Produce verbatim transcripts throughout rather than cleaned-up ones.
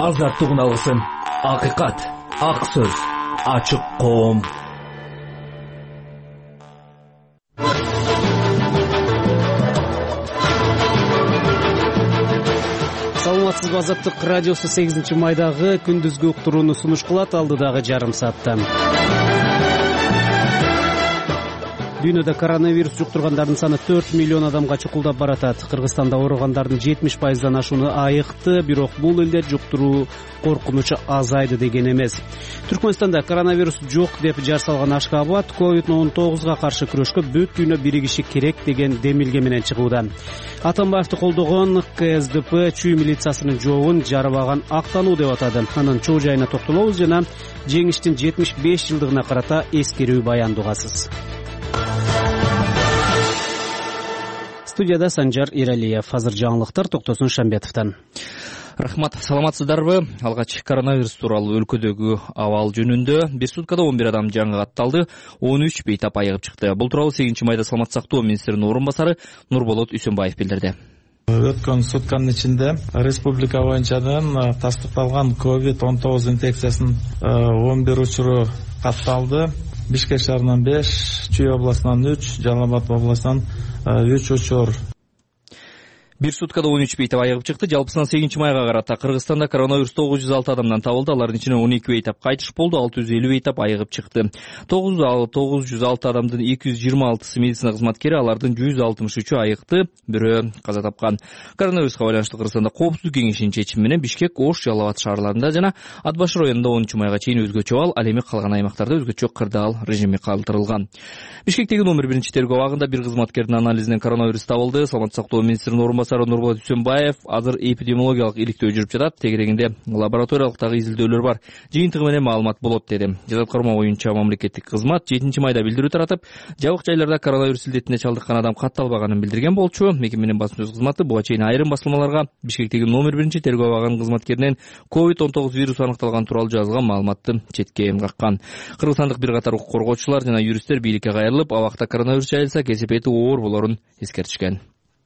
азаттыгын алгысың. Акыйкат, ак сөз, ачык коом. Саламатсызбы, Азаттык радиосу сегизинчи майдагы күндүзгү уктурууну сунуш кылат. Алдыдагы жарым саатта дүйнөдө коронавирус жуктургандардын саны төрт миллион адамга чукулдап баратат. Кыргызстанда ооругандардын жетимиш пайыздан ашууну айыкты, бирок бул элде жуктуруу коркунучу азайды деген эмес. Түркмөнстанда коронавирус жок деп жар салган Ашкабад ковид он тогузга каршы күрөшкө бүт дүйнө биригиши керек деген демилге менен чыгууда. Атамбаевди колдогон ка эс дэ пэ чүй милициясынын жообун жарыбаган актануу деп атады. Анын чоо жайына токтолобуз жана жеңиштин жетимиш беш жылдыгына карата эскерүү баянды угасыз. Студияда Санжар Иралиев. Азыр жаңылыктар Токтосун Шамбетовдон. Рахмат, саламатсыздарбы? Алгач коронавирус тууралуу өлкөдөгү абал жөнүндө бир суткада он бир адам жаңы катталды, он үч бейтап айыгып чыкты. Бул тууралуу сегизинчи майда саламаттык сактоо министринин орун басары Нурболот Үсөнбаев билдирди. Өткөн сутканын ичинде республика боюнчадан тастыкталган ковид он тогуз инфекциясынын он бир учуру катталды. Бишкек шаарынан беш, Чүй областынан үч, Жалал Абад областынан үч учур. Бир суткада он үч бейтап айыгып чыкты. Жалпысынан сегизинчи майга карата Кыргызстанда коронавирус тогуз жүз алты адамдан табылды. Алардын ичинен он эки бейтап кайтыш болду, алты жүз элүү бейтап айыгып чыкты. тогуз жүз алты адамдын эки жүз жыйырма алтысы медицина кызматкери, алардын жүз алтымыш үчү айыкты, бирөө каза тапкан. Коронавируска байланыштуу Кыргызстанда коопсуздук кеңешинин чечими менен Бишкек, Ош, Жалал Абад шаарларында жана Ат Башы районунда онунчу майга чейин өзгөчө абал, ал эми калган аймактарда өзгөчө кырдаал режими калтырылган. Бишкектеги номер биринчи тергөө абагында бир кызматкердин анализинен коронавирус табылды. Саламаттык сактоо министринин орун басары Нурболот Үсөнбаев азыр эпидемиологиялык иликтөө жүрүп жатат, тегерегинде лабораториялык дагы изилдөөлөр бар, жыйынтыгы менен маалымат болот деди. Жазаткарма боюнча мамлекеттик кызмат жетинчи майда билдирүү таратып, жабык жайларда коронавирус илдетине чалдыккан адам катталбаганын билдирген болчу. Мекеменин басма сөз кызматы буга чейин айрым басылмаларга Бишкектеги номер биринчи тергөө абагынын кызматкеринен ковид он тогуз вирусу аныкталган тууралуу жазылган маалыматты четке каккан. Кыргызстандык бир катар укук коргоочулар жана юристтер бийликке кайрылып, абакта коронавирус жайылса кесепети оор болорун эскертишкен.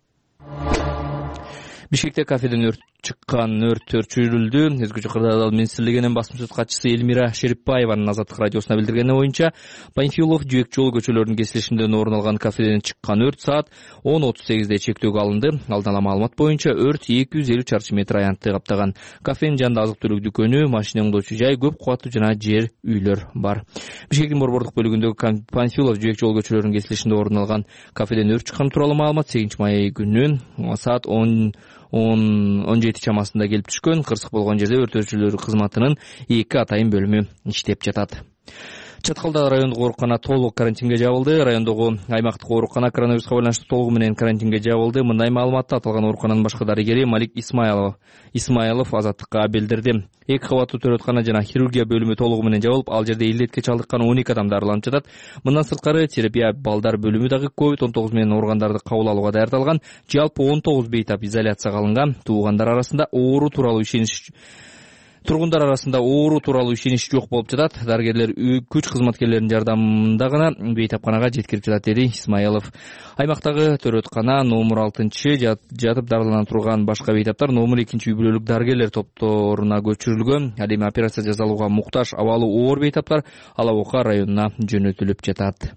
Бишкекте кафеден өрт чыккан, өрт өчүрүлдү. Өзгөчө кырдаал министрлигинин басма сөз катчысы Элмира Шериповаеванын Азаттык радиосуна билдиргени боюнча, Панфилов Жүйөк жолу көчөлөрүнүн кесилишинде орун алган кафеден чыккан өрт саат он отуз сегизде чектөөгө алынды. Алдын ала маалымат боюнча өрт эки жүз элүү чарчы метр аянтты каптаган. Кафенин жанында азык түлүк дүкөнү, машина оңдоочу жай, көп кубаттуу жана жер үйлөр бар. Бишкектин борбордук бөлүгүндөгү Панфилов Жүйөк жолу көчөлөрүнүн кесилишинде орун алган кафеден өрт чыккан тууралуу маалымат сегизинчи май күнү саат он он жети чамасында келип түшкөн. Кырсык болгон жерде өрт өчүрүү кызматынын эки атайын бөлүмү иштеп жатат. Чаткалда райондук оорукана толук карантинге жабылды. Райондогу аймактык оорукана коронавируска байланыштуу толугу менен карантинге жабылды. Мындай маалыматты аталган оорукананын башкы дарыгери Малик Исмаилов Исмаилов Азаттыкка билдирди. Эки кабаттуу төрөткана жана хирургия бөлүмү толугу менен жабылып, ал жерде илдетке чалдыккан он эки адам дарыланып жатат. Мындан сырткары терапия балдар бөлүмү дагы ковид он тогуз менен ооругандарды кабыл алууга даярдалган. Жалпы он тогуз бейтап изоляцияга алынган. Туугандар арасында оору тууралуу ишенич Тургундар арасында оору тууралуу ишенич жок болуп жатат. Дарыгерлер күч кызматкерлеринин жардамында гана бейтапканага жеткирип жатат, деди Исмаилов. Аймактагы төрөткана номер алтынчы жатып дарылана турган башка бейтаптар номер экинчи үй бүлөлүк дарыгерлер топторуна көчүрүлгөн. Ал эми операция жасалууга муктаж абалы оор бейтаптар Ала Ока районуна жөнөтүлүп жатат.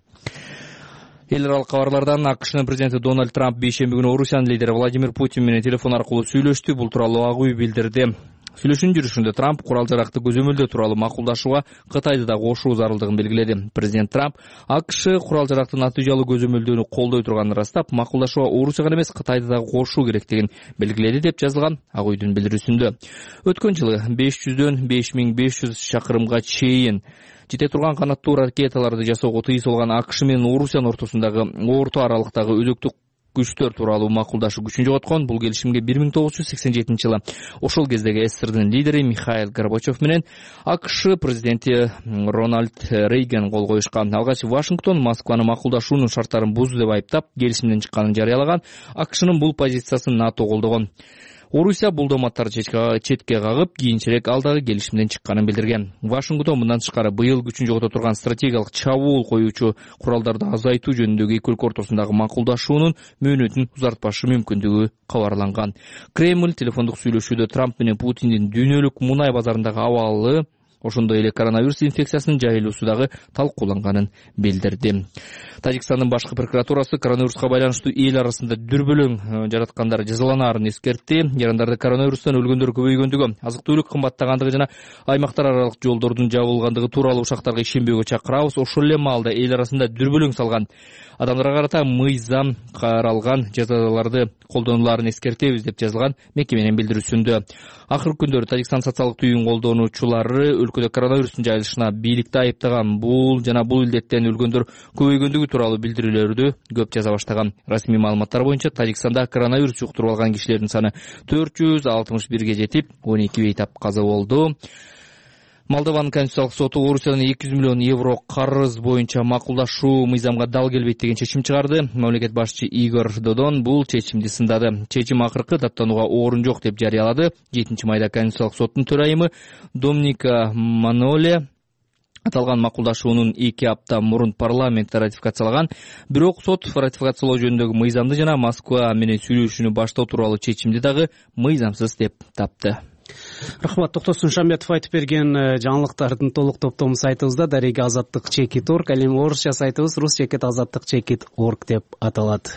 Эл аралык кабарлардан АКШнын президенти Дональд Трамп бейшемби күнү Орусиянын лидери Владимир Путин менен телефон аркылуу сүйлөштү. Бул тууралуу Ак үй билдирди. Сүйлөшүүнүн жүрүшүндө Трамп курал жаракты көзөмөлдөө тууралуу макулдашууга Кытайды да кошуу зарылдыгын белгиледи. Президент Трамп АКШ курал жаракты натыйжалуу көзөмөлдөөнү колдой турганын ырастап, макулдашууга Орусияга эмес Кытайды да кошуу керектигин белгиледи деп жазылган Ак үйдүн билдирүүсүндө. Өткөн жылы беш жүздөн беш миң беш жүз чакырымга чейин жете турган канаттуу ракеталарды жасоого тыюу салган АКШ менен Орусиянын ортосундагы орто аралыктагы өзөктүк күчтөр тууралуу макулдашуу күчүн жоготкон. Бул келишимге бир миң тогуз жүз сексен жетинчи жылы ошол кездеги СССРдын лидери Михаил Горбачев менен АКШ президенти Рональд Рейган кол коюшкан. Алгач Вашингтон Москваны макулдашуунун шарттарын бузду деп айыптап, келишимден чыкканын жарыялаган. АКШнын бул позициясын НАТО колдогон. Орусия бул дооматтарды четке кагып, кийинчерээк алдагы келишимден чыкканын билдирген. Вашингтон мындан тышкары быйыл күчүн жогото турган стратегиялык чабуул коюучу куралдарды азайтуу жөнүндөгү эки өлкө ортосундагы макулдашуунун мөөнөтүн узартпашы мүмкүндүгү кабарланган. Кремль телефондук сүйлөшүүдө Трамп менен Путиндин дүйнөлүк мунай базарындагы абалы, ошондой эле коронавирус инфекциясынын жайылуусу дагы талкууланганын билдирди. Тажикстандын башкы прокуратурасы коронавируска байланыштуу эл арасында дүрбөлөң жараткандар жазаланаарын эскертти. Жарандарды коронавирустан өлгөндөр көбөйгөндүгү, азык-түлүк кымбаттагандыгы жана аймактар аралык жолдордун жабылгандыгы тууралуу ушактарга ишенбөөгө чакырабыз. Ошол эле маалда эл арасында дүрбөлөң салган адамдарга карата мыйзам каралган жазаларды колдонуларын эскертебиз деп жазылган мекеменин билдирүүсүндө. Акыркы күндөрү Тажикстан социалдык түйүн колдонуучулары өлкөдө коронавирустун жайылышына бийликти айыптаган. Бул жана бул илдеттен өлгөндөр көбөйгөндүгү тууралуу билдирүүлөрдү көп жаза баштаган. Расмий маалыматтар боюнча Тажикстанда коронавирус жуктуруп алган кишилердин саны төрт жүз алтымыш бирге жетип, он эки бейтап каза болду. Молдованын конституциялык соту Орусиядан эки жүз миллион евро карыз боюнча макулдашуу мыйзамга дал келбейт деген чечим чыгарды. Мамлекет башчы Игорь Додон бул чечимди сындады. Чечим акыркы даттанууга орун жок деп жарыялады. жетинчи майда конституциялык соттун төрайымы Домника Маноле аталган макулдашуунун эки апта мурун парламентте ратификациялаган. Бирок сот ратификациялоо жөнүндөгү мыйзамды жана Москва менен сүйлөшүүнү баштоо тууралуу чечимди дагы мыйзамсыз деп тапты. Рахмат, Токтосун Шамбетов айтып берген жаңылыктардын толук топтому сайтыбызда дареги азаттык чекит точка орг, ал эми орусча сайтыбыз рус чекит азаттык чекит точка орг деп аталат.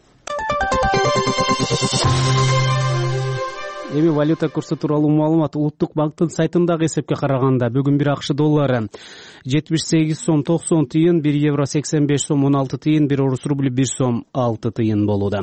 Эми валюта курсу тууралуу маалымат Улуттук банктын сайтындагы эсепке караганда бүгүн бир АКШ доллары жетимиш сегиз сом токсон тыйын, бир евро сексен беш сом он алты тыйын, бир орус рубли бир сом алты тыйын болууда.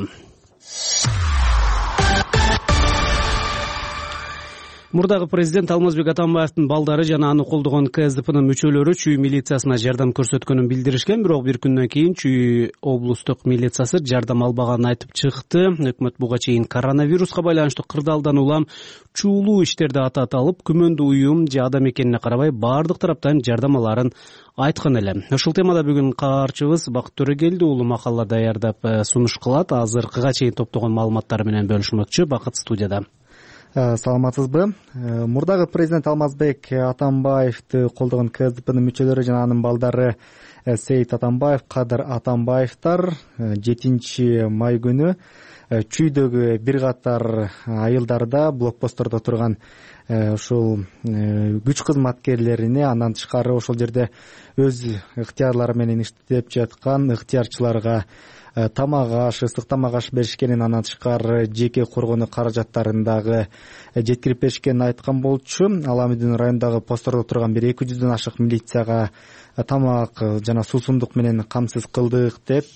Мурдагы президент Алмазбек Атамбаевдин балдары жана аны колдогон КСДПнын мүчөлөрү Чүй милициясына жардам көрсөткөнүн билдиришкен, бирок бир күндөн кийин Чүй облустук милициясы жардам албаганын айтып чыкты. Өкмөт буга чейин коронавируска байланыштуу кырдаалдан улам чуулуу иштерди атат алып, күмөндүү уюм же адам экенине карабай баардык тараптан жардам аларын айткан эле. Ушул темада бүгүн каарчыбыз Бакыт Төрөгелди уулу макала даярдап сунуш кылат. Азыркыга чейин топтогон маалыматтары менен бөлүшмөкчү. Бакыт студияда. Саламатсызбы? Мурдагы президент Алмазбек Атамбаевди колдогон КСДПнын мүчөлөрү жана анын балдары Сейит Атамбаев, Кадыр Атамбаевтар жетинчи май күнү Чүйдөгү бир катар айылдарда блокпосттордо турган ушул күч кызматкерлерине, андан тышкары ошол жерде өз ыктыярлары менен иштеп жаткан ыктыярчыларга тамак аш, ысык тамак аш беришкенин, андан тышкары жеке коргонуу каражаттарындагы жеткирип беришкенин айткан болчу. Аламедин районундагы посттордо турган бир эки жүздөн ашык милицияга тамак жана суусундук менен камсыз кылдык деп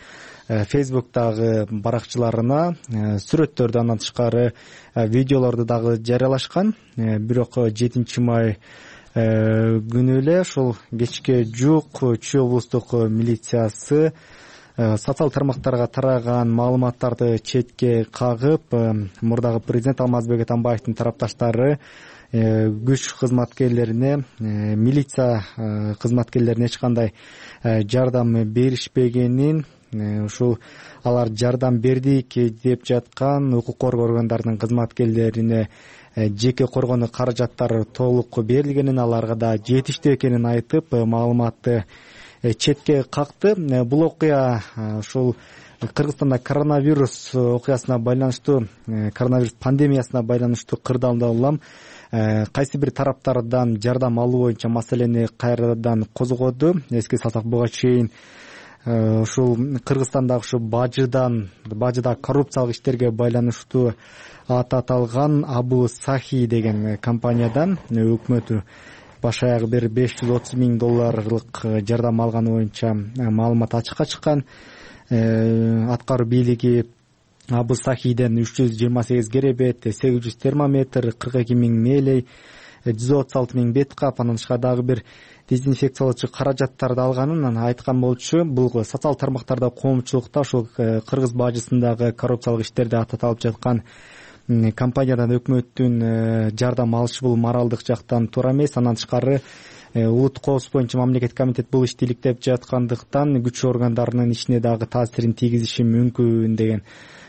Фейсбуктагы баракчаларына сүрөттөрдү, андан тышкары видеолорду дагы жарыялашкан. Бирок жетинчи май күнү эле ушул кечке жук Чүй облустук милициясы социал тармактарга тараган маалыматтарды четке кагып, мурдагы президент Алмазбек Атамбаевдин тарапташтары күч кызматкерлерине, милиция кызматкерлерине эч кандай жардам беришпегенин, ушул алар жардам бердик деп жаткан укук коргоо органдарынын кызматкерлерине жеке коргонуу каражаттары толук берилгенин, аларга да жетиштүү экенин айтып, маалыматты четке какты. Бул окуя ушул Кыргызстанда коронавирус окуясына байланыштуу, коронавирус пандемиясына байланыштуу кырдаалдан улам кайсы бир тараптардан жардам алуу боюнча маселени кайрадан козгоду. Эске салсак, буга чейин ушул Кыргызстандагы ушу бажыдан, бажыда коррупциялык иштерге байланыштуу аты аталган Абу Сахи деген компаниядан өкмөтү баш аягы бир беш жүз отуз миң долларлык жардам алганы боюнча маалымат ачыкка чыккан. Аткаруу бийлиги Абу Сахиден үч жүз жыйырма сегиз керебет, сегиз жүз термометр, кырк эки миң мээлей, жүз отуз алты миң бет кап, анан тышкары дагы бир дезинфекциялоочу каражаттарды алганын айткан болчу. Бул социал тармактарда коомчулукта ошол Кыргыз бажысындагы коррупциялык иштерди аталып жаткан компаниядан өкмөттүн жардам алышы бул моралдык жактан туура эмес. Андан тышкары улуттук коопсуздук боюнча мамлекеттик комитет бул ишти иликтеп жаткандыктан күч органдарынын ишине дагы таасирин тийгизиши мүмкүн деген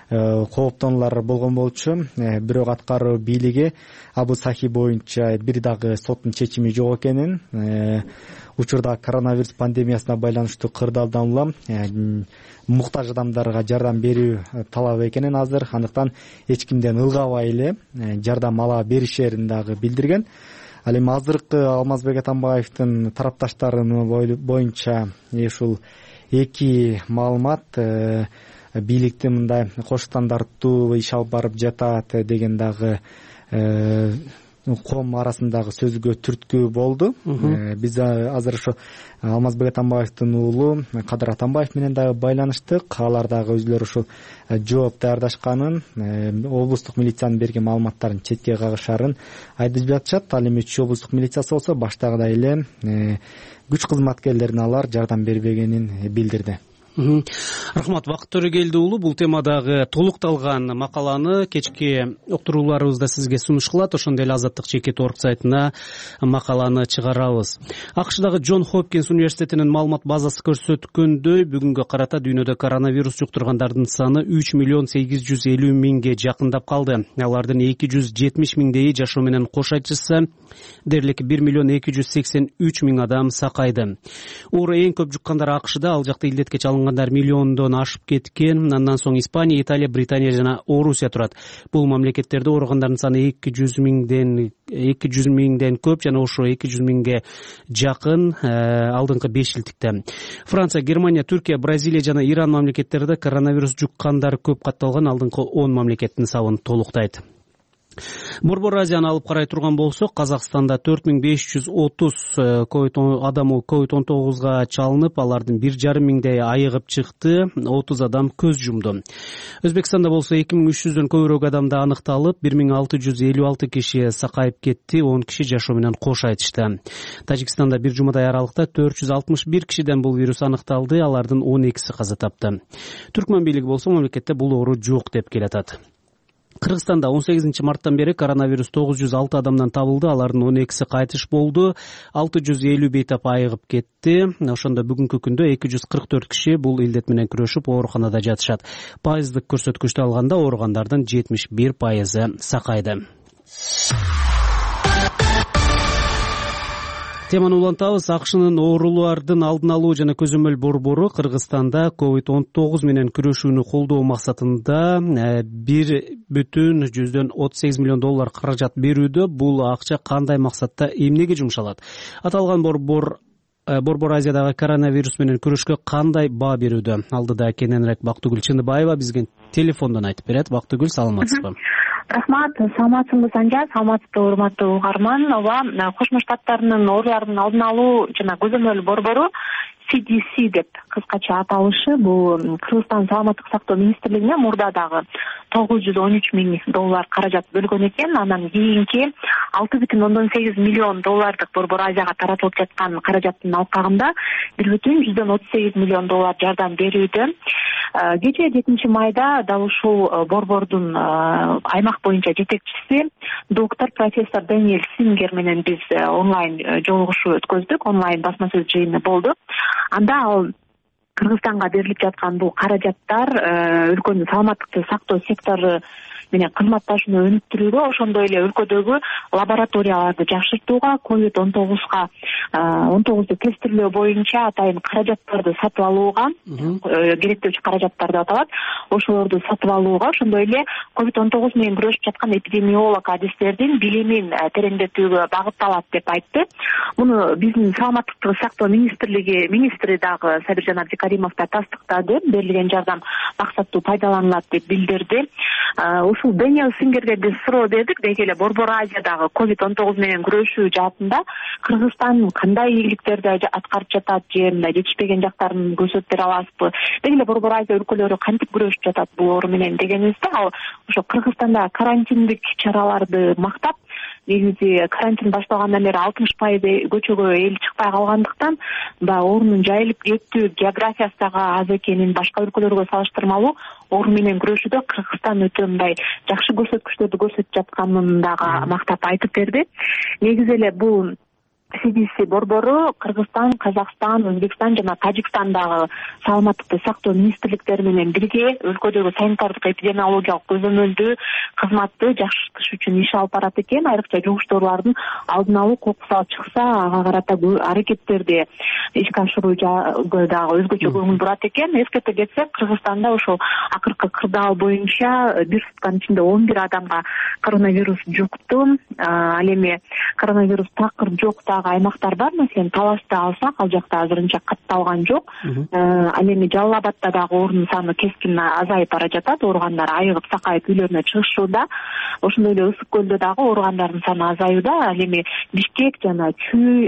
кооптонулар болгон болчу. Бирок аткаруу бийлиги Абу Сахи боюнча бир дагы соттун чечими жок экенин, учурда коронавирус пандемиясына байланыштуу кырдаалдан улам муктаж адамдарга жардам берүү талап экенин азыр, андыктан эч кимден ылгабай эле жардам ала беришерин дагы билдирген. Ал эми азыркы Алмазбек Атамбаевдин тарапташтарынын боюнча ушул эки маалымат бийликтин мындай кош стандарттуу иш алып барып жатат деген дагы коом арасындагы сөзгө түрткү болду. Биз азыр ошо Алмазбек Атамбаевдин уулу Кадыр Атамбаев менен дагы байланыштык. Алар дагы өзүлөрү ушул жооп даярдашканын, облустук милициянын берген маалыматтарын четке кагышарын айтып жатышат. Ал эми Чүй облустук милициясы болсо баштагыдай эле күч кызматкерлерине алар жардам бербегенин билдирди. Рахмат, Бакыт Төрөгелди уулу, бул темадагы толукталган макаланы кечки уктурууларыбызда сизге сунуш кылат. Ошондой эле Азаттык чекит орг сайтына макаланы чыгарабыз. АКШдагы Джон Хопкинс университетинин маалымат базасы көрсөткөндөй, бүгүнгө карата дүйнөдө коронавирус жуктургандардын саны үч миллион сегиз жүз элүү миңге жакындап калды. Алардын эки жүз жетимиш миңдейи жашоо менен кош айтышса, дээрлик бир миллион эки жүз сексен үч миң адам сакайды. Оору эң көп жуккандар АКШда, ал жакта илдетке чалынгандар миллиондон ашып кеткен. Андан соң Испания, Италия, Британия жана Орусия турат. Бул мамлекеттерде ооругандардын саны эки жүз миңден эки жүз миңден көп жана ошо эки жүз миңге жакын алдыңкы беш жылдыкта. Франция, Германия, Түркия, Бразилия жана Иран мамлекеттерде коронавирус жуккандар көп катталган алдыңкы он мамлекеттин сабын толуктайт. Борбор Азияны алып карай турган болсок, Казакстанда төрт миң беш жүз отуз адамы ковид он тогузга чалынып, алардын бир жарым миңдей айыгып чыкты, отуз адам көз жумду. Өзбекстанда болсо эки миң үч жүздөн көбүрөөк адамда аныкталып, бир миң алты жүз элүү алты киши сакайып кетти, он киши жашоо менен кош айтышты. Тажикстанда бир жумадай аралыкта төрт жүз алтымыш бир кишиден бул вирус аныкталды, алардын он экиси каза тапты. Түркмөн бийлиги болсо мамлекетте бул оору жок деп келатат. Кыргызстанда он сегизинчи марттан бери коронавирус тогуз жүз алты адамдан табылды, алардын он экиси кайтыш болду, алты жүз элүү бейтап айыгып кетти. Ошондо бүгүнкү күндө эки жүз кырк төрт киши бул илдет менен күрөшүп ооруканада жатышат. Пайыздык көрсөткүчтү алганда ооругандардын жетимиш бир пайызы сакайды. Теманы улантабыз. АКШнын оорулардын алдын алуу жана көзөмөл борбору Кыргызстанда ковид он тогуз менен күрөшүүнү колдоо максатында бир бүтүн жүздөн отуз сегиз миллион доллар каражат берүүдө. Бул акча кандай максатта, эмнеге жумшалат? Аталган борбор Борбор Азиядагы коронавирус менен күрөшкө кандай баа берүүдө? Алдыда кененирээк Бактыгүл Чындыбаева бизге телефондон айтып берет. Бактыгүл, саламатсызбы? Рахмат, саламатсызбы Санжар, саламатсызбы урматтуу угарман. Ооба, Кошмо Штаттарынын оорулардын алдын алуу жана көзөмөл борбору си ди си деп кыскача аталышы, бул Кыргызстан саламаттык сактоо министрлигине мурда дагы тогуз жүз он үч миң доллар каражат бөлгөн экен. Анан кийинки алты бүтүн ондон сегиз миллион доллардык Борбор Азияга таратылып жаткан каражаттын алкагында бир бүтүн жүздөн отуз сегиз миллион доллар жардам берүүдө. Кечээ жетинчи майда дал ушул борбордун аймак боюнча жетекчиси доктор профессор Дэниэл Сингер менен биз онлайн жолугушуу өткөздүк, онлайн басма сөз жыйыны болду. Анда ал Кыргызстанга берилип жаткан бул каражаттар өлкөнүн саламаттыкты сактоо сектору менен кызматташууну өнүктүрүүгө, ошондой эле өлкөдөгү лабораторияларды жакшыртууга, ковид он тогузга он тогузду тестирлөө боюнча атайын каражаттарды сатып алууга, керектөөчү каражаттар деп аталат, ошолорду сатып алууга, ошондой эле ковид он тогуз менен күрөшүп жаткан эпидемиолог адистердин билимин тереңдетүүгө багытталат деп айтты. Муну биздин саламаттыкты сактоо министрлиги министри дагы Сабиржан Абдикаримов да тастыктады, берилген жардам максаттуу пайдаланылат деп билдирди. Ушул Дэниэл Сингерге биз суроо бердик, деги эле Борбор Азиядагы ковид он тогуз менен күрөшүү жаатында Кыргызстан кандай ийгиликтерди аткарып жатат, же мындай жетишпеген жактарын көрсөтүп бере аласызбы? Деги эле Борбор Азия өлкөлөрү кантип күрөшүп жатат бул оору менен дегенибизде, ал ошо Кыргызстанда карантиндик чараларды мактап, негизи карантин башталгандан бери алтымыш пайыз көчөгө эл чыкпай калгандыктан, баягы оорунун жайылып кетүү географиясы дагы аз экенин, башка өлкөлөргө салыштырмалуу оору менен күрөшүүдө Кыргызстан өтө мындай жакшы көрсөткүчтөрдү көрсөтүп жатканын дагы мактап айтып берди. Негизи эле бул си ди си борбору Кыргызстан, Казакстан, Өзбекстан жана Тажикстандагы саламаттыкты сактоо министрликтери менен бирге өлкөдөгү санитардык эпидемиологиялык көзөмөлдүү кызматты жакшыртыш үчүн иш алып барат экен. Айрыкча жугуш оорулардын алдын алуу, кокусал чыкса ага карата аракеттерди ишке ашырууга дагы өзгөчө көңүл бурат экен. Эскерте кетсек, Кыргызстанда ошол акыркы кырдаал боюнча бир сутканын ичинде он бир адамга коронавирус жукту. Ал эми коронавирус такыр жок аймактар бар. Маселен, Талашты алсак, ал жакта азырынча катталган жок. Ал эми Жалал Абадта дагы оорунун саны кескин азайып бара жатат. Ооругандар айыгып, сакайып үйлөрүнө чыгышууда. Ошондой эле Ысык көлдө дагы ооругандардын саны азаюуда. Ал эми Бишкек жана Чүй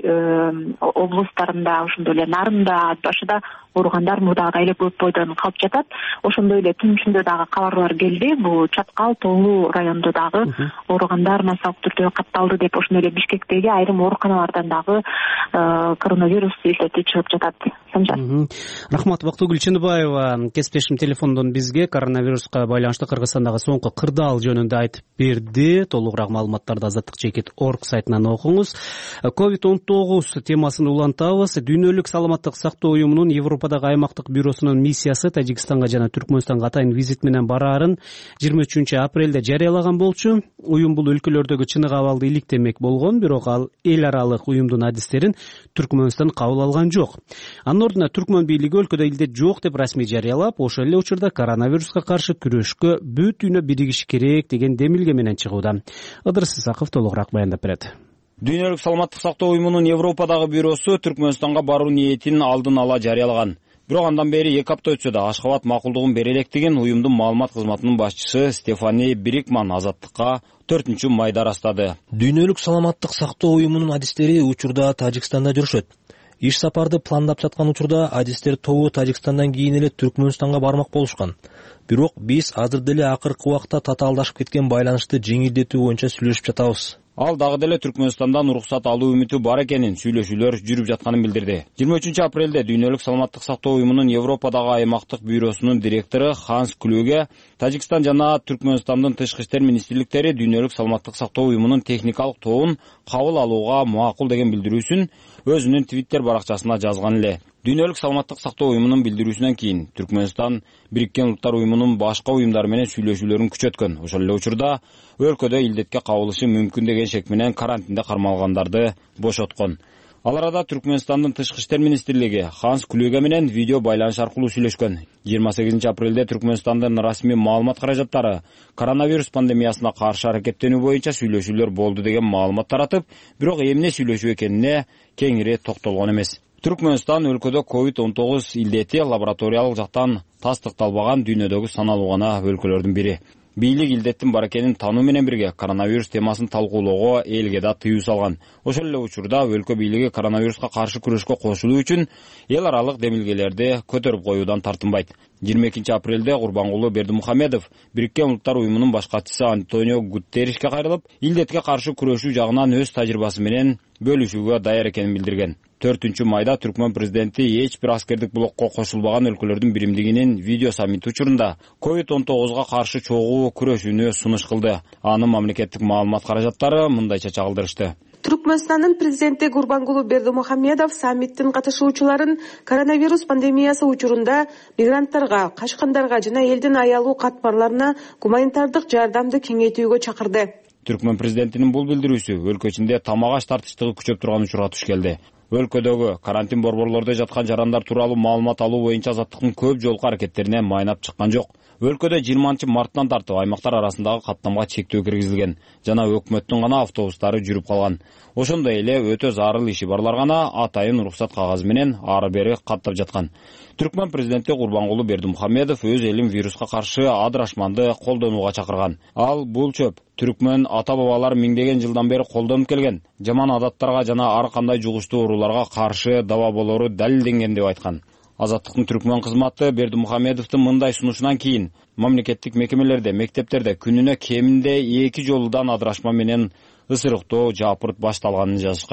облустарында, ошондой эле Нарында, Ат башыда ооругандар мурдагыдай эле көп бойдон калып жатат. Ошондой эле түн ичинде дагы кабарлар келди. Бул Чаткал, Тоолу районунда дагы ооругандар массалык түрдө катталды деп, ошондой эле Бишкектеги айрым ооруканалардан дагы коронавирус илдети чыгып жатат. Санжар. Рахмат. Бактыгүл Чыныбаева кесиптешим телефондон бизге коронавируска байланыштуу Кыргызстандагы соңку кырдаал жөнүндө айтып берди. Толугураак маалыматтарды азаттык чекит точка орг сайтынан окуңуз. ковид он тогуз темасын улантабыз. Дүйнөлүк саламаттык сактоо уюмунун Европадагы аймактык бюросунун миссиясы Тажикстанга жана Түркмөнстанга атайын визит менен бараарын жыйырма үчүнчү апрелде жарыялаган болчу. Уюм бул өлкөлөрдөгү чыныгы абалды иликтемек болгон, бирок ал эл аралык уюмдун адистерин Түркмөнстан кабыл алган жок. Анын ордуна Түркмөн бийлиги өлкөдө илдет жок деп расмий жарыялап, ошол эле учурда коронавируска каршы күрөшкө бүт дүйнө биригиш керек деген демилге менен чыгууда. Ыдырыс Исаков толугураак баяндап берет. Дүйнөлүк саламаттык сактоо уюмунун Европадагы бюросу Түркмөнстанга баруу ниетин алдын ала жарыялаган. Бирок андан бери эки апта өтсө да Ашхабад макулдугун бере электигин уюмдун маалымат кызматынын башчысы Стефани Брикман азаттыкка төртүнчү майда ырастады. Дүйнөлүк саламаттык сактоо уюмунун адистери учурда Тажикстанда жүрүшөт. Иш сапарды пландап жаткан учурда адистер тобу Тажикстандан кийин эле Түркмөнстанга бармак болушкан. Бирок биз азыр деле акыркы убакта татаалдашып кеткен байланышты жеңилдетүү боюнча сүйлөшүп жатабыз. Ал дагы деле Түркмөнстандан уруксат алуу үмүтү бар экенин, сүйлөшүүлөр жүрүп жатканын билдирди. жыйырма үчүнчү апрелде Дүйнөлүк саламаттык сактоо уюмунун Европадагы аймактык бюросунун директору Ханс Клюге Тажикстан жана Түркмөнстандын тышкы иштер министрликтери Дүйнөлүк саламаттык сактоо уюмунун техникалык тобун кабыл алууга макул деген билдирүүсүн өзүнүн Twitter баракчасына жазган эле. Дүйнөлүк саламаттык сактоо уюмунун билдирүүсүнөн кийин Түркмөнстан Бириккен Улуттар уюмунун башка уюмдары менен сүйлөшүүлөрүн күчөткөн. Ошол эле учурда өлкөдө илдетке кабылышы мүмкүн деген шек менен карантинде кармалгандарды бошоткон. Ал арада Түркмөнстандын тышкы иштер министрлиги Ханс Клюге менен видео байланыш аркылуу сүйлөшкөн. жыйырма сегизинчи апрелде Түркмөнстандын расмий маалымат каражаттары коронавирус пандемиясына каршы аракеттенүү боюнча сүйлөшүүлөр болду деген маалымат таратып, бирок эмне сүйлөшүү экенине кеңири токтолгон эмес. Түркмөнстан өлкөдө ковид он тогуз илдети лабораториялык жактан тастыкталбаган дүйнөдөгү саналуу гана өлкөлөрдүн бири. Бийлик илдеттин бар экенин таануу менен бирге коронавирус темасын талкуулоого элге да тыюу салган. Ошол эле учурда өлкө бийлиги коронавируска каршы күрөшкө кошулуу үчүн эл аралык демилгелерди көтөрүп коюудан тартынбайт. жыйырма экинчи апрелде Курбангулу Бердимухамедов Бириккен Улуттар уюмунун баш катчысы Антонио Гутерришке кайрылып, илдетке каршы күрөшүү жагынан өз тажрыйбасы менен бөлүшүүгө даяр экенин билдирген. төртүнчү майда Түркмөн президенти эч бир аскердик блокко кошулбаган өлкөлөрдүн биримдигинин видео саммити учурунда ковид он тогузга каршы чогуу күрөшүүнү сунуш кылды. Анын мамлекеттик маалымат каражаттары мындайча чагылдырышты. Түркмөнстандын президенти Гурбангулу Бердимухамедов саммиттин катышуучуларын коронавирус пандемиясы учурунда мигранттарга, качкандарга жана элдин аялуу катмарларына гуманитардык жардамды кеңейтүүгө чакырды. Түркмөн президентинин бул билдирүүсү өлкө ичинде тамак-аш тартыштыгы күчөп турган учурга туш келди. Өлкөдөгү карантин борборлордо жаткан жарандар тууралуу маалымат алуу боюнча азаттыктын көп жолку аракеттерине майнап чыккан жок. Өлкөдө жыйырманчы марттан тартып аймактар арасындагы каттамга чектөө киргизилген жана өкмөттүн гана автобустары жүрүп калган. Ошондой эле өтө зарыл иши барлар гана атайын уруксат кагазы менен ары бери каттап жаткан. Түркмөн президенти Курбангулу Бердимухамедов өз элин вируска каршы адырашманды колдонууга чакырган. Ал бул чөп Түркмөн ата-бабалар миңдеген жылдан бери колдонуп келген жаман адаттарга жана ар кандай жугуштуу ооруларга каршы даба болору далилденген деп айткан. Азаттыктын Түркмөн кызматы Бердимухамедовдун мындай сунушунан кийин мамлекеттик мекемелерде, мектептерде күнүнө кеминде эки жолудан адырашма менен ысырыктоо жапырт башталганын жазышкан.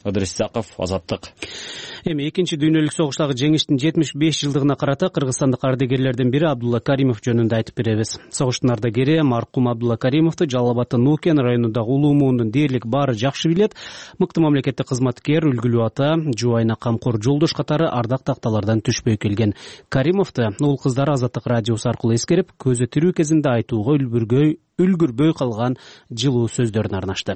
Ыдырыс Исаков, Азаттык. Эми экинчи дүйнөлүк согуштагы жеңиштин жетимиш беш жылдыгына карата кыргызстандык ардагерлердин бири Абдулла Каримов жөнүндө айтып беребиз. Согуштун ардагери маркум Абдулла Каримовду Жалал Абадтын Нуукен районундагы улуу муундун дээрлик баары жакшы билет. Мыкты мамлекеттик кызматкер, үлгүлүү ата, жубайына камкор жолдош катары ардак такталардан түшпөй келген. Каримовду ул кыздары Азаттык радиосу аркылуу эскерип, көзү тирүү кезинде айтууга үлгүргөй үлгүрбөй калган жылуу сөздөрүн арнашты.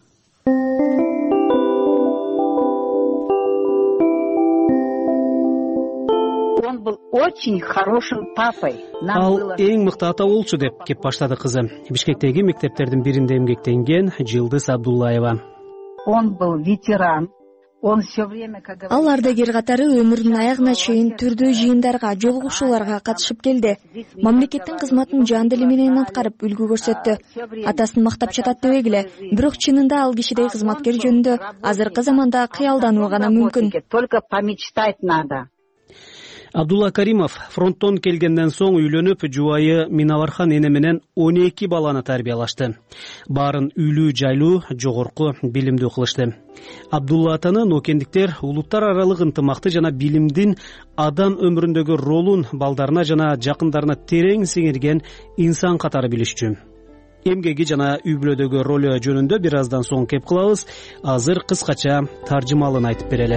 Он был очень хорошим папой. Ал эң мыкты ата болчу деп кеп баштады кызы. Бишкектеги мектептердин биринде эмгектенген Жылдыз Абдуллаева. Он был ветеран. Он все время, как говорит... Ал ардагер катары өмүрүнүн аягына чейин түрдүү жыйындарга, жолугушууларга катышып келди. Мамлекеттин кызматын жан дили менен аткарып үлгү көрсөттү. Атасын мактап жатат дебегиле, бирок чынында ал кишидей кызматкер жөнүндө азыркы заманда кыялдануу гана мүмкүн. Только помечтать надо. Абдулла Каримов фронттон келгенден соң үйлөнүп, жубайы Минавархан эне менен он эки баланы тарбиялашты. Баарын үйлүү жайлуу, жогорку билимдүү кылышты. Абдулла атаны нокендиктер улуттар аралык ынтымакты жана билимдин адам өмүрүндөгү ролун балдарына жана жакындарына терең сиңирген инсан катары билишчү. Эмгеги жана үй бүлөдөгү ролу жөнүндө бир аздан соң кеп кылабыз. Азыр кыскача таржымалын айтып берели.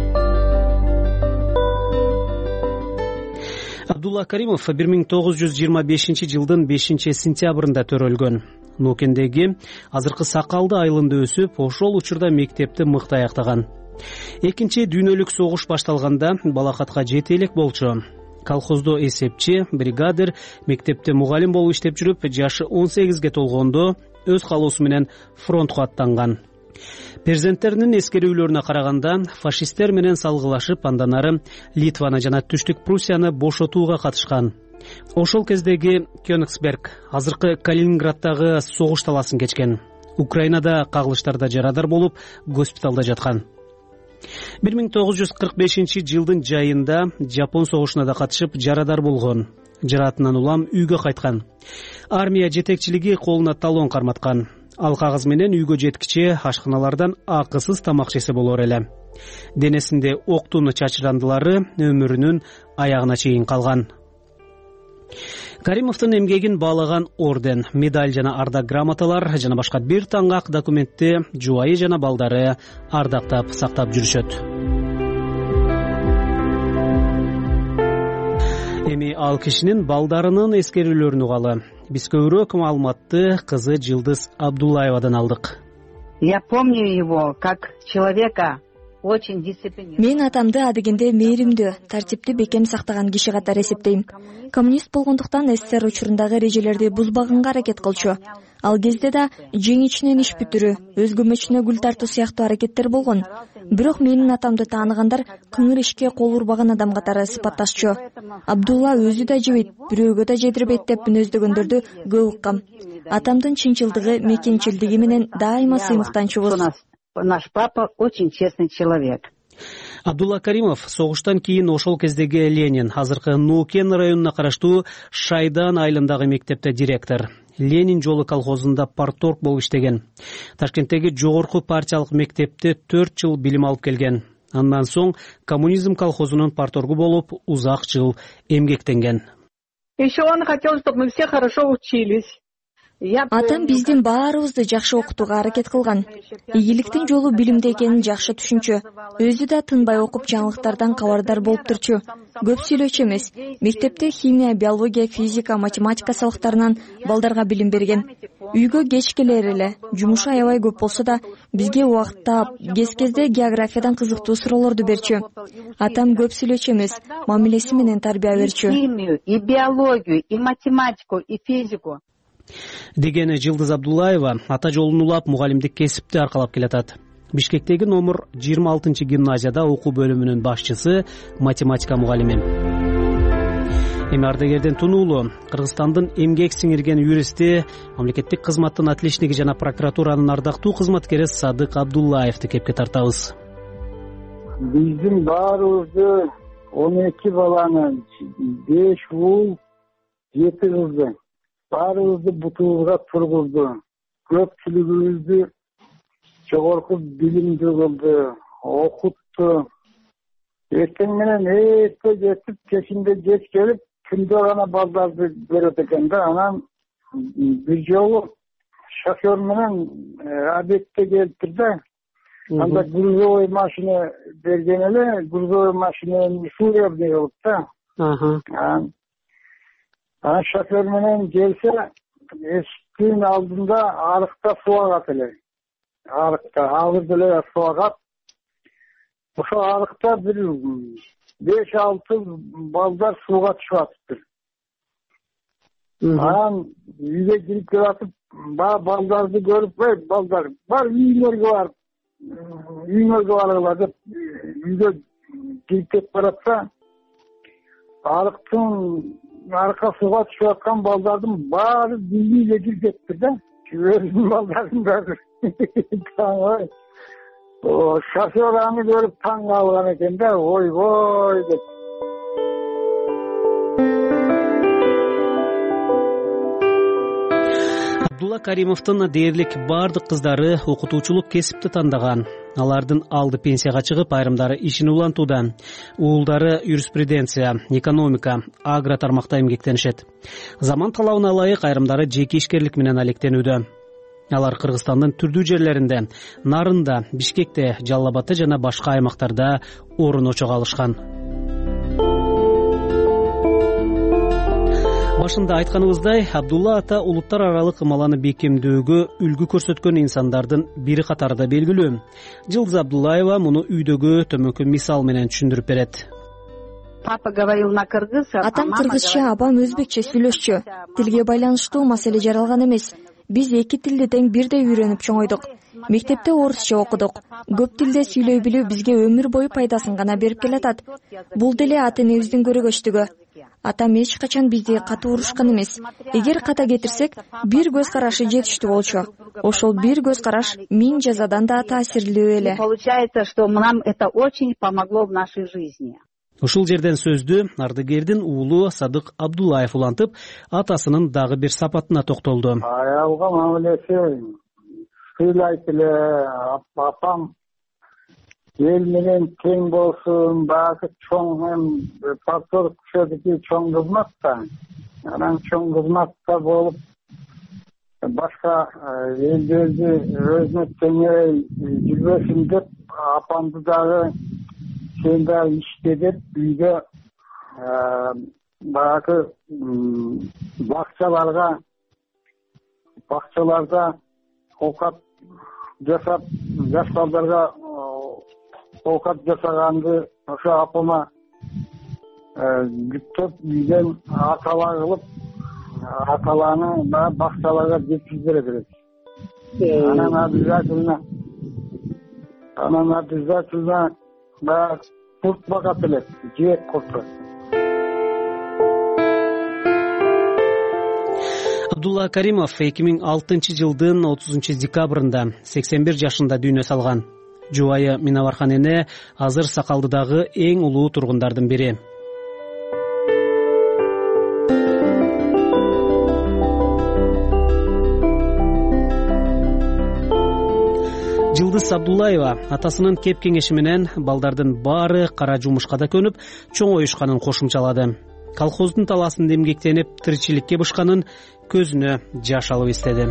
Абдулла Каримов бир миң тогуз жүз жыйырма бешинчи жылдын бешинчи сентябрында төрөлгөн. Нокендеги азыркы Сакалды айылында өсүп, ошол учурда мектепти мыкты аяктаган. Экинчи дүйнөлүк согуш башталганда балакатка жете элек болчу. Колхоздо эсепчи, бригадир, мектепте мугалим болуп иштеп жүрүп, жашы он сегизге толгондо өз калоосу менен фронтко аттанган. Перзенттеринин эскерүүлөрүнө караганда, фашисттер менен салгылашып, андан ары Литваны жана Түштүк Пруссияны бошотууга катышкан. Ошол кездеги Кёнигсберг, азыркы Калининграддагы согуш таласын кечкен. Украинада кагылыштарда жарадар болуп, госпиталда жаткан. бир миң тогуз жүз кырк бешинчи жылдын жайында Жапон согушуна да катышып, жарадар болгон. Жаратынан улам үйгө кайткан. Армия жетекчилиги колуна талон карматкан. Ал кагаз менен үйгө жеткиче ашканалардан акысыз тамак жесе болор эле. Денесинде октун чачырандылары өмүрүнүн аягына чейин калган. Каримовдун эмгегин баалаган орден, медаль жана ардак грамоталар жана башка бир таңак документти жубайы жана балдары ардактап сактап жүрүшөт. Эми ал кишинин балдарынын эскерүүлөрүн угалы. Биз көбүрөөк маалыматты кызы Жылдыз Абдуллаевадан алдык. Я помню его как человека очень дисциплинированного. Мен атамды адегенде мээримдүү, тартиптүү бекем сактаган киши катары эсептейм. Коммунист болгондуктан СССР учурундагы эрежелерди бузбаганга аракет кылчу. Ал кезде да жең ичинен иш бүтүрүү, өз көмөчүнө гүл тартуу сыяктуу аракеттер болгон. Бирок менин атамды тааныгандар кыңыр ишке кол урбаган адам катары сыпатташчу. Абдулла өзү да жебейт, бирөөгө да жедирбейт деп мүнөздөгөндөрдү көп уккам. Атамдын чынчылдыгы, мекенчилдиги менен дайыма сыймыктанчубуз. Наш папа очень честный человек. Абдулла Каримов согуштан кийин ошол кездеги Ленин, азыркы Нуукен районуна караштуу Шайдан айылындагы мектепте директор. Ленин жолу колхозунда парторг болуп иштеген. Ташкенттеги жогорку партиялык мектепте төрт жыл билим алып келген. Андан соң коммунизм колхозунун парторгу болуп узак жыл эмгектенген. Еще он хотел, чтобы мы все хорошо учились. Атам биздин баарыбызды жакшы окутууга аракет кылган. Ийгиликтин жолу билимде экенин жакшы түшүнчү. Өзү да тынбай окуп жаңылыктардан кабардар болуп турчу. Көп сүйлөчү эмес. Мектепте химия, биология, физика, математика сабактарынан балдарга билим берген. Үйгө кеч келер эле. Жумушу аябай көп болсо да бизге убакыт таап, кез-кезде географиядан кызыктуу суроолорду берчү. Атам көп сүйлөчү эмес, мамилеси менен тарбия берчү. Химию, и биологию, и математику, и физику. Дегени Жылдыз Абдуллаева ата жолун улап мугалимдик кесипти аркалап келатат. Бишкектеги номер жыйырма алтынчы гимназияда окуу бөлүмүнүн башчысы, математика мугалими. Эми ардагерден тунуулуу Кыргызстандын эмгек сиңирген юристи, мамлекеттик кызматтын отличниги жана прокуратуранын ардактуу кызматкери Садык Абдуллаевди кепке тартабыз. Биздин баарыбызды он эки баланы, беш уул, жети кызды баарыбызды бутубузга тургузду. Көпчүлүгүбүздү жогорку билимдүү кылды. окутту. Эртең менен эрте жетип, кечинде кеч келип, күндө гана балдарды көрөт экен да. Анан бир жолу шофер менен объектке келиптир да. Анда грузовой машина берген эле, грузовой машинанын служебный болуп да. Анан шофер менен келсе, эшиктин алдында арыкта суу агат эле. Арыкта агыр деле суу агат. Ошо арыкта бир беш алты балдар сууга түшүп атыптыр. Анан үйгө кирип келатып, балдарды көрүп, балдар бар үйлөргө барып, үйүңөргө баргыла деп үйгө кирип кетип баратса, арыктын арка сууга түшүп аткан балдардын баары үйгө кирип кетиптир да. Өзүнүн балдардын баары. Шофер аны көрүп таң калган экен да, ойбой деп. Абдулла Каримовдун дээрлик бардык кыздары окутуучулук кесипти тандаган. Алардын алды пенсияга чыгып, айрымдары ишин улантууда. Уулдары юриспруденция, экономика, агро тармакта эмгектенишет. Заман талабына ылайык айрымдары жеке ишкерлик менен алектенүүдө. Алар Кыргызстандын түрдүү жерлеринде, Нарында, Бишкекте, Жалал Абадта жана башка аймактарда орун очого алышкан. Башында айтканыбыздай, Абдулла ата улуттар аралык ымаланы бекемдөөгө үлгү көрсөткөн инсандардын бири катарында белгилүү. Жылдыз Абдуллаева муну үйдөгү төмөнкү мисал менен түшүндүрүп берет. Папа говорил на кыргыз, атам кыргызча, абам өзбекче сүйлөшчү. Тилге байланыштуу маселе жаралган эмес. Биз эки тилди тең бирдей үйрөнүп чоңойдук. Мектепте орусча окудук. Көп тилде сүйлөй билүү бизге өмүр бою пайдасын гана берип келатат. Бул деле ата энебиздин көрөгөчтүгү. Атам эч качан бизди катуу урушкан эмес. Эгер ката кетирсек, бир көз карашы жетиштүү болчу. Ошол бир көз караш миң жазадан да таасирлүү эле. Получается, что нам это очень помогло в нашей жизни. Ушул жерден сөздү ардыгердин уулу Садык Абдуллаев улантып, атасынын дагы бир сапатына токтолду. Аялга мамилеси сыйлайт эле, апам эл менен тең болсун, баягы чоң патор күчөдүки чоң кызмат да. Анан чоң кызматта болуп, башка элдерди өзүнө теңей жүрбөсүн деп, апамды дагы сен да иште деп үйгө баягы бакчаларга бакчаларда оокат жасап, жаш балдарга оокат жасаганды ошо апама күттөп үйдөн акала кылып, акаланы бакчаларга жеткизип бере берет. Анан обязательно анан обязательно баягы курт багат эле, жээк курту. Абдулла Каримов эки миң алтынчы жылдын отузунчу декабрында сексен бир жашында дүйнө салган. Жубайы Минавархан эне азыр Сакалдыдагы эң улуу тургундардын бири. Жылдыз Абдуллаева атасынын кеп кеңеши менен балдардын баары кара жумушка да көнүп, чоңоюшканын кошумчалады. Колхоздун таласында эмгектенип, тиричиликке бышканын көзүнө жаш алып эстеди.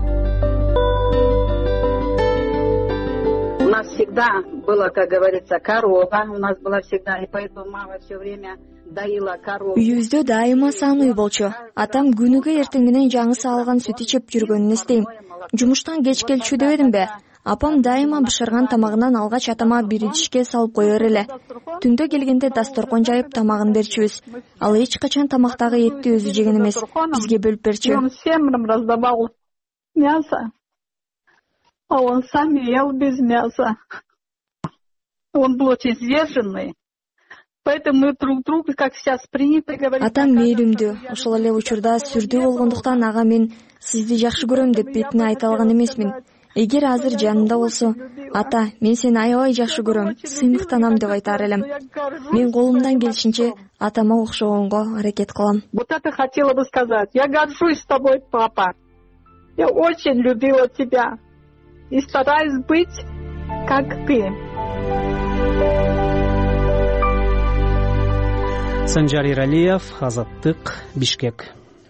У нас всегда было, как говорится, корова, у нас была всегда, и поэтому мама все время доила корову. Үйүбүздө дайыма саны болчу. Атам күнүгө эртең менен жаңысы алган сүт ичип жүргөнүн эстейм. Жумуштан кеч келчү дебедимби? Апам дайыма бышырган тамагынан алгач атама бир идишке салып коер эле. Түндө келгенде дасторкон жайып тамагын берчүбүз. Ал эч качан тамактагы этти өзү жеген эмес, бизге бөлүп берчү. Он всем раздавал мясо, а он сам ел без мяса. Он был очень сдержанный. Поэтому мы друг другу, как сейчас принято говорить. Атам мээлимдүү, ошол эле учурда сүрдүү болгондуктан ага мен сизди жакшы көрөм деп бетине айта алган эмесмин. Эгер азыр жанымда болсо, ата, мен сени аябай жакшы көрөм, сыймыктанам деп айтар элем. Мен колумдан келишинче атама окшогонго аракет кылам. Вот это хотела бы сказать. Я горжусь тобой, папа. Я очень любила тебя и стараюсь быть как ты. Санжар Иралиев, Азаттык, Бишкек.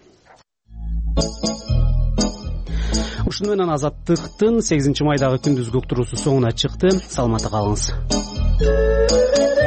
Ушуну менен Азаттыктын сегизинчи майдагы күндүзгү уктуруусу соңуна чыкты. Саламатта калыңыз.